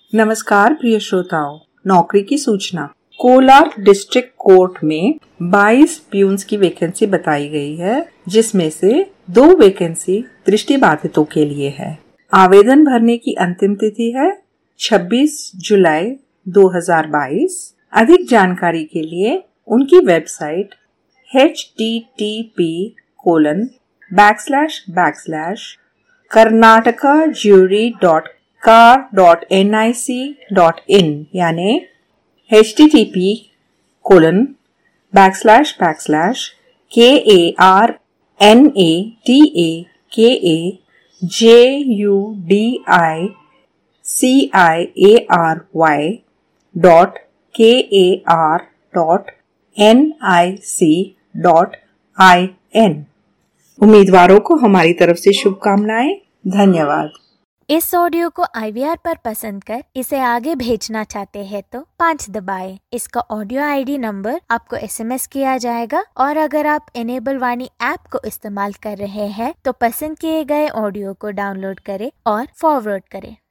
नमस्कार प्रिय श्रोताओं, नौकरी की सूचना। कोलार डिस्ट्रिक्ट कोर्ट में 22 प्यून्स की वैकेंसी बताई गई है, जिसमें से 2 वैकेंसी दृष्टिबाधितों के लिए है। आवेदन भरने की अंतिम तिथि है 26 जुलाई 2022। अधिक जानकारी के लिए उनकी वेबसाइट http://karnatakajury.car.nic.in यानी http://karnatakajury.car.nic.in। उम्मीदवारों को हमारी तरफ से शुभकामनाएं। धन्यवाद। इस ऑडियो को IVR पर पसंद कर इसे आगे भेजना चाहते हैं तो 5 दबाएं। इसका ऑडियो ID नंबर आपको SMS किया जाएगा और अगर आप इनेबल वाणी ऐप को इस्तेमाल कर रहे हैं तो पसंद किए गए ऑडियो को डाउनलोड करें और फॉरवर्ड करें।